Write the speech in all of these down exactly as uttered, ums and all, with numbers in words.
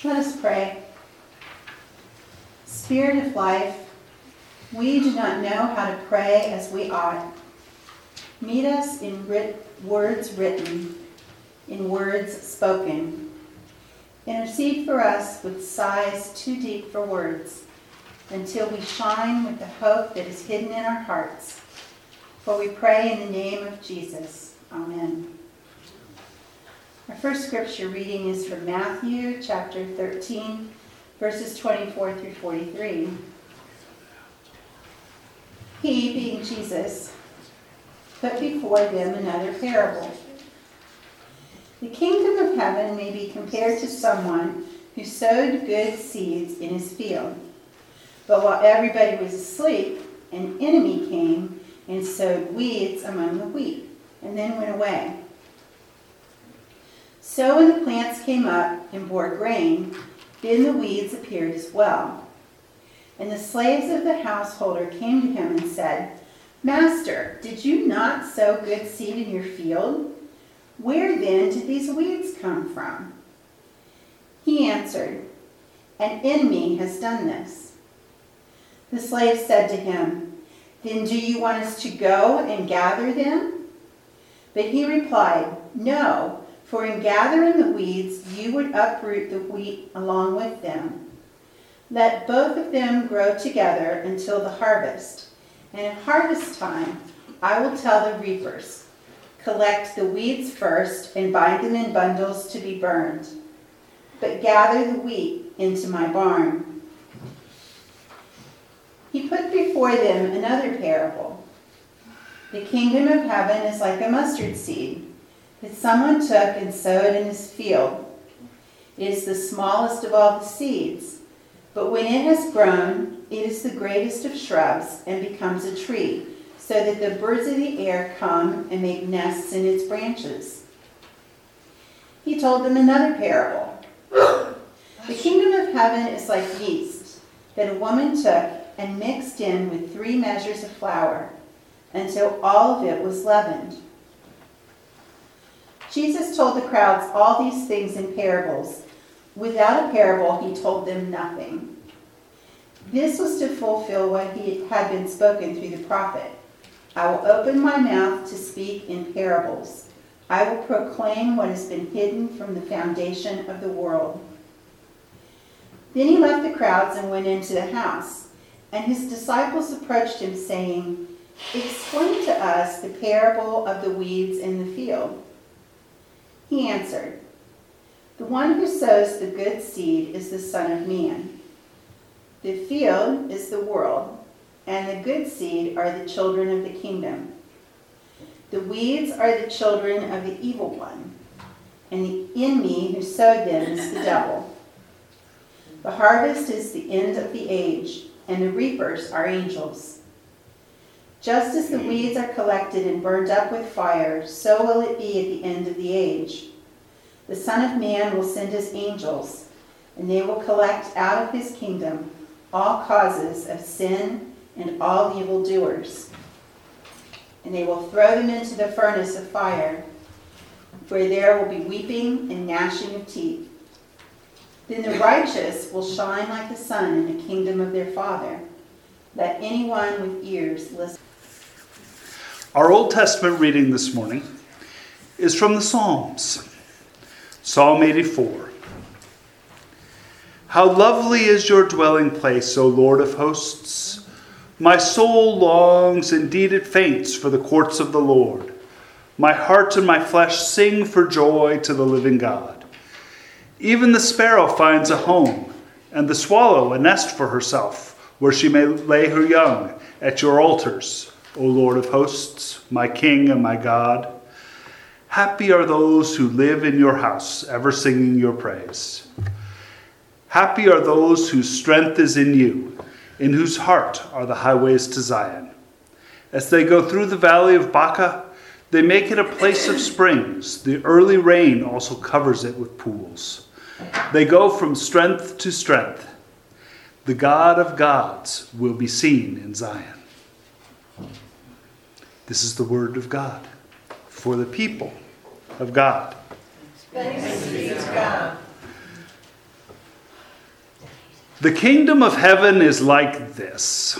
Let us pray. Spirit of life, we do not know how to pray as we ought. Meet us in writ- words written, in words spoken. Intercede for us with sighs too deep for words, until we shine with the hope that is hidden in our hearts. For we pray in the name of Jesus. Amen. Our first scripture reading is from Matthew chapter thirteen, verses twenty-four through forty-three. He, being Jesus, put before them another parable. The kingdom of heaven may be compared to someone who sowed good seeds in his field. But while everybody was asleep, an enemy came and sowed weeds among the wheat, and then went away. So when the plants came up and bore grain, then the weeds appeared as well. And the slaves of the householder came to him and said, Master, did you not sow good seed in your field? Where then did these weeds come from? He answered, An enemy has done this. The slave said to him, Then do you want us to go and gather them? But he replied, No, for in gathering the weeds you would uproot the wheat along with them. Let both of them grow together until the harvest. And at harvest time I will tell the reapers, Collect the weeds first and bind them in bundles to be burned, but gather the wheat into my barn. He put before them another parable. The kingdom of heaven is like a mustard seed that someone took and sowed in his field. It is the smallest of all the seeds, but when it has grown, it is the greatest of shrubs and becomes a tree, so that the birds of the air come and make nests in its branches. He told them another parable. The kingdom of heaven is like yeast that a woman took and mixed in with three measures of flour until all of it was leavened. Jesus told the crowds all these things in parables. Without a parable, he told them nothing. This was to fulfill what he had been spoken through the prophet. I will open my mouth to speak in parables. I will proclaim what has been hidden from the foundation of the world. Then he left the crowds and went into the house. And his disciples approached him, saying, Explain to us the parable of the weeds in the field. He answered, The one who sows the good seed is the Son of Man. The field is the world, and the good seed are the children of the kingdom. The weeds are the children of the evil one, and the enemy who sowed them is the devil. The harvest is the end of the age, and the reapers are angels. Just as the weeds are collected and burned up with fire, so will it be at the end of the age. The Son of Man will send his angels, and they will collect out of his kingdom all causes of sin and all evildoers. And they will throw them into the furnace of fire, where there will be weeping and gnashing of teeth. Then the righteous will shine like the sun in the kingdom of their Father. Let anyone with ears listen. Our Old Testament reading this morning is from the Psalms. Psalm eighty-four. How lovely is your dwelling place, O Lord of hosts! My soul longs, indeed it faints, for the courts of the Lord. My heart and my flesh sing for joy to the living God. Even the sparrow finds a home, and the swallow a nest for herself, where she may lay her young at your altars, O Lord of hosts, my King and my God. Happy are those who live in your house, ever singing your praise. Happy are those whose strength is in you, in whose heart are the highways to Zion. As they go through the valley of Baca, they make it a place of springs. The early rain also covers it with pools. They go from strength to strength. The God of gods will be seen in Zion. This is the word of God for the people of God. Thanks be to God. The kingdom of heaven is like this.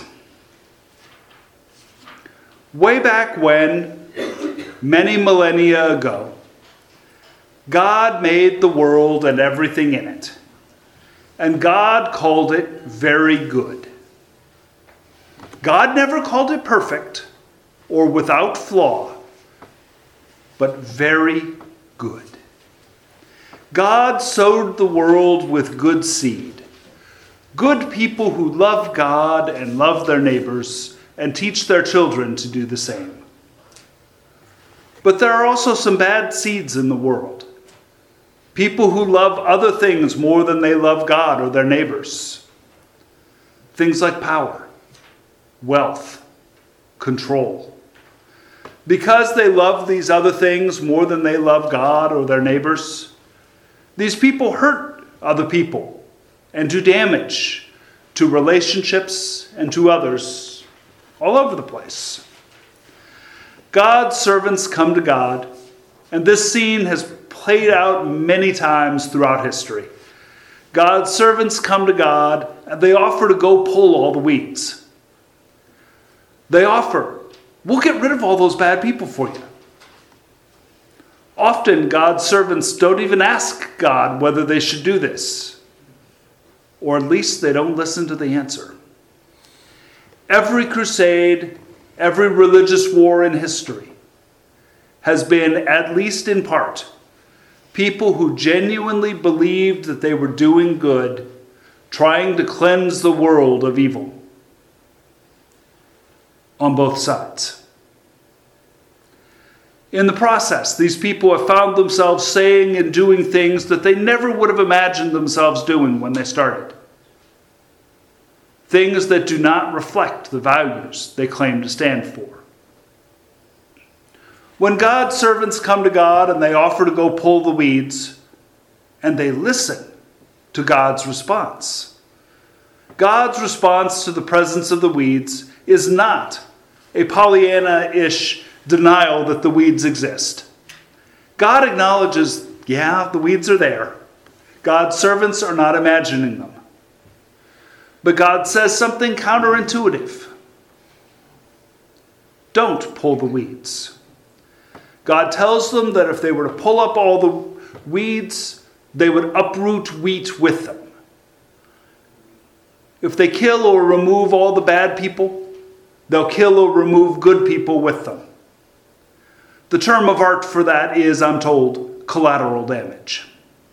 Way back when, many millennia ago, God made the world and everything in it. And God called it very good. God never called it perfect or without flaw, but very good. God sowed the world with good seed. Good people who love God and love their neighbors and teach their children to do the same. But there are also some bad seeds in the world. People who love other things more than they love God or their neighbors. Things like power, wealth, control. Because they love these other things more than they love God or their neighbors, these people hurt other people and do damage to relationships and to others all over the place. God's servants come to God, and this scene has played out many times throughout history. God's servants come to God, and they offer to go pull all the weeds. They offer, we'll get rid of all those bad people for you. Often, God's servants don't even ask God whether they should do this, or at least they don't listen to the answer. Every crusade, every religious war in history has been, at least in part, people who genuinely believed that they were doing good, trying to cleanse the world of evil on both sides. In the process, these people have found themselves saying and doing things that they never would have imagined themselves doing when they started. Things that do not reflect the values they claim to stand for. When God's servants come to God and they offer to go pull the weeds, and they listen to God's response. God's response to the presence of the weeds is not a Pollyanna-ish denial that the weeds exist. God acknowledges, yeah, the weeds are there. God's servants are not imagining them. But God says something counterintuitive. Don't pull the weeds. God tells them that if they were to pull up all the weeds, they would uproot wheat with them. If they kill or remove all the bad people, they'll kill or remove good people with them. The term of art for that is, I'm told, collateral damage.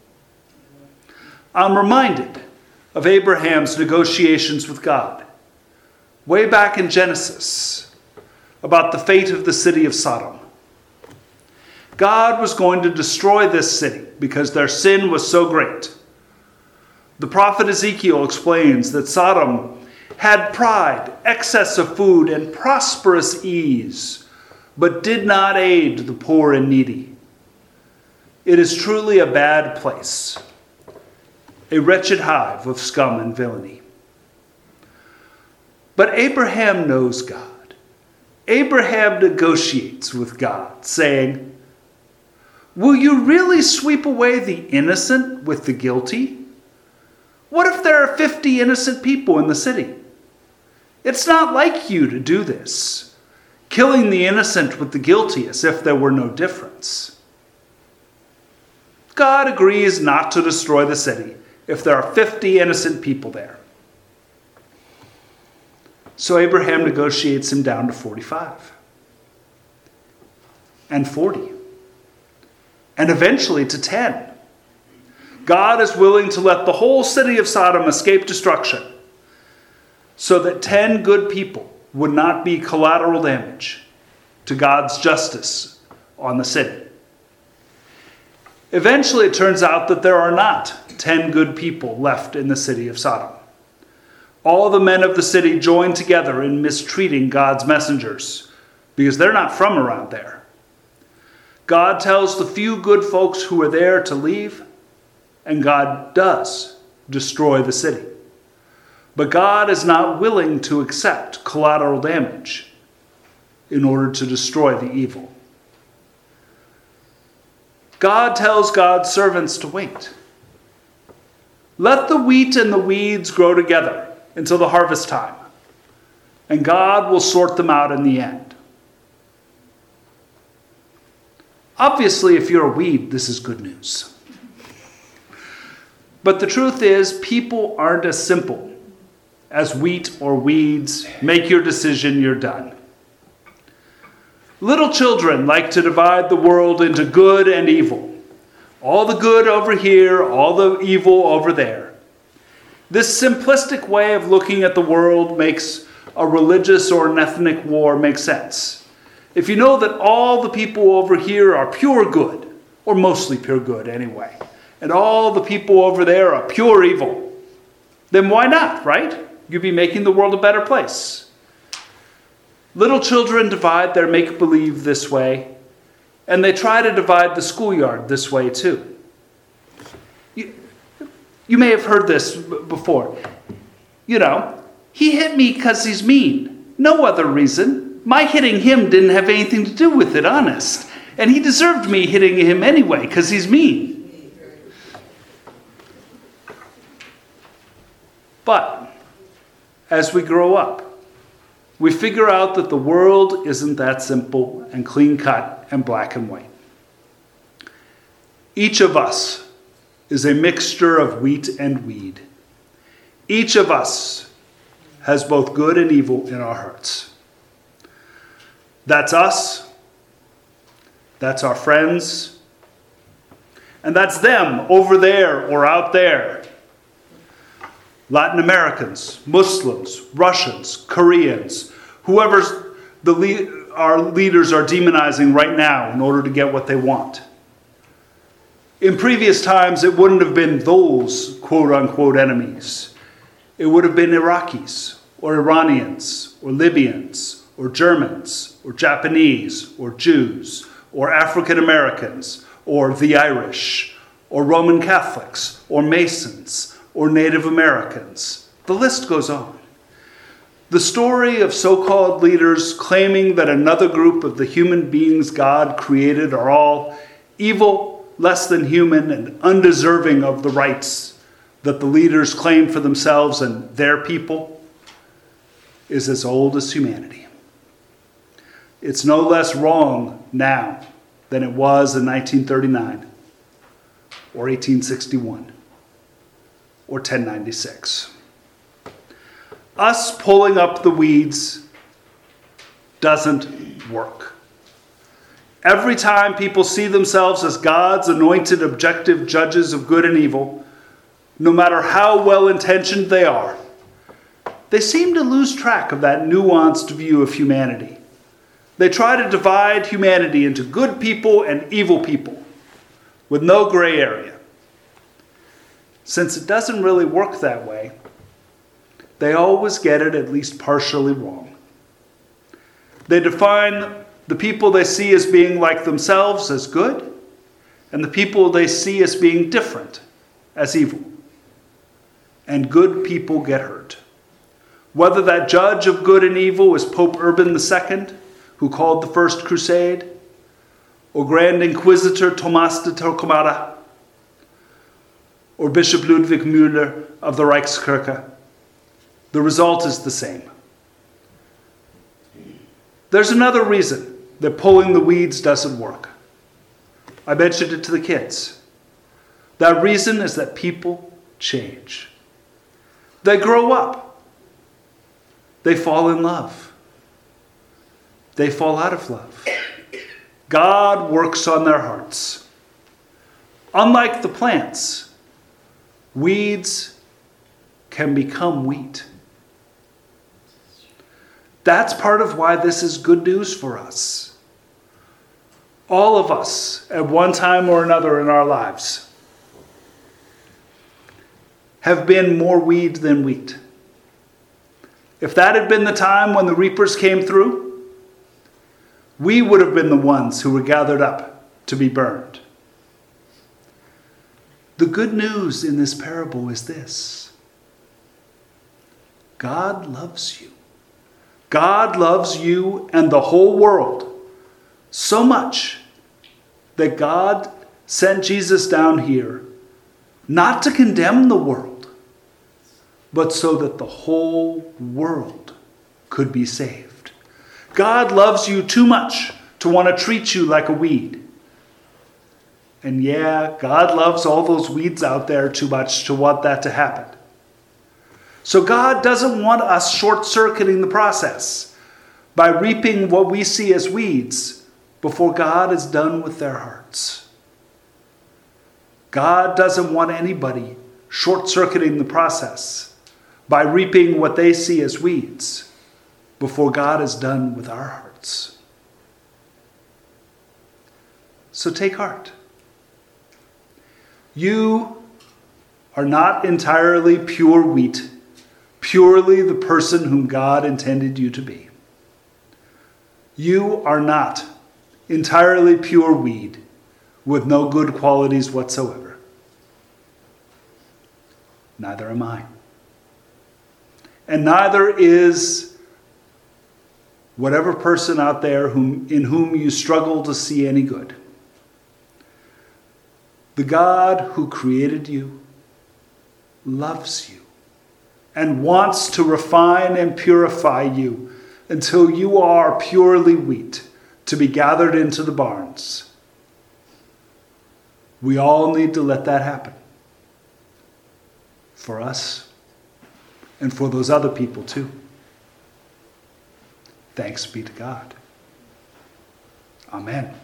I'm reminded of Abraham's negotiations with God, way back in Genesis, about the fate of the city of Sodom. God was going to destroy this city because their sin was so great. The prophet Ezekiel explains that Sodom had pride, excess of food, and prosperous ease, but did not aid the poor and needy. It is truly a bad place, a wretched hive of scum and villainy. But Abraham knows God. Abraham negotiates with God, saying, will you really sweep away the innocent with the guilty? What if there are fifty innocent people in the city? It's not like you to do this, killing the innocent with the guilty as if there were no difference. God agrees not to destroy the city if there are fifty innocent people there. So Abraham negotiates him down to forty-five. And forty. And eventually to ten. God is willing to let the whole city of Sodom escape destruction so that ten good people would not be collateral damage to God's justice on the city. Eventually it turns out that there are not ten good people left in the city of Sodom. All the men of the city join together in mistreating God's messengers because they're not from around there. God tells the few good folks who are there to leave, and God does destroy the city. But God is not willing to accept collateral damage in order to destroy the evil. God tells God's servants to wait. Let the wheat and the weeds grow together until the harvest time, and God will sort them out in the end. Obviously, if you're a weed, this is good news. But the truth is, people aren't as simple as wheat or weeds. Make your decision, you're done. Little children like to divide the world into good and evil. All the good over here, all the evil over there. This simplistic way of looking at the world makes a religious or an ethnic war make sense. If you know that all the people over here are pure good, or mostly pure good anyway, and all the people over there are pure evil, then why not, right? You'd be making the world a better place. Little children divide their make-believe this way, and they try to divide the schoolyard this way too. You, you may have heard this b- before. You know, he hit me because he's mean. No other reason. My hitting him didn't have anything to do with it, honest. And he deserved me hitting him anyway because he's mean. But as we grow up, we figure out that the world isn't that simple and clean-cut and black and white. Each of us is a mixture of wheat and weed. Each of us has both good and evil in our hearts. That's us. That's our friends. And that's them over there or out there. Latin Americans, Muslims, Russians, Koreans, whoever the le- our leaders are demonizing right now in order to get what they want. In previous times, it wouldn't have been those quote-unquote enemies. It would have been Iraqis, or Iranians, or Libyans, or Germans, or Japanese, or Jews, or African Americans, or the Irish, or Roman Catholics, or Masons, or Native Americans. The list goes on. The story of so-called leaders claiming that another group of the human beings God created are all evil, less than human, and undeserving of the rights that the leaders claim for themselves and their people is as old as humanity. It's no less wrong now than it was in nineteen thirty-nine or eighteen sixty-one. Or ten ninety-six. Us pulling up the weeds doesn't work. Every time people see themselves as God's anointed objective judges of good and evil, no matter how well-intentioned they are, they seem to lose track of that nuanced view of humanity. They try to divide humanity into good people and evil people with no gray area. Since it doesn't really work that way, they always get it at least partially wrong. They define the people they see as being like themselves as good, and the people they see as being different as evil. And good people get hurt. Whether that judge of good and evil is Pope Urban the Second, who called the First Crusade, or Grand Inquisitor Tomás de Torquemada, or Bishop Ludwig Müller of the Reichskirche, the result is the same. There's another reason that pulling the weeds doesn't work. I mentioned it to the kids. That reason is that people change. They grow up. They fall in love. They fall out of love. God works on their hearts. Unlike the plants, weeds can become wheat. That's part of why this is good news for us. All of us, at one time or another in our lives, have been more weed than wheat. If that had been the time when the reapers came through, we would have been the ones who were gathered up to be burned. The good news in this parable is this: God loves you. God loves you and the whole world so much that God sent Jesus down here not to condemn the world, but so that the whole world could be saved. God loves you too much to want to treat you like a weed. And yeah, God loves all those weeds out there too much to want that to happen. So God doesn't want us short-circuiting the process by reaping what we see as weeds before God is done with their hearts. God doesn't want anybody short-circuiting the process by reaping what they see as weeds before God is done with our hearts. So take heart. You are not entirely pure wheat, purely the person whom God intended you to be. You are not entirely pure weed with no good qualities whatsoever. Neither am I. And neither is whatever person out there whom, in whom you struggle to see any good. The God who created you loves you and wants to refine and purify you until you are purely wheat to be gathered into the barns. We all need to let that happen. For us and for those other people too. Thanks be to God. Amen.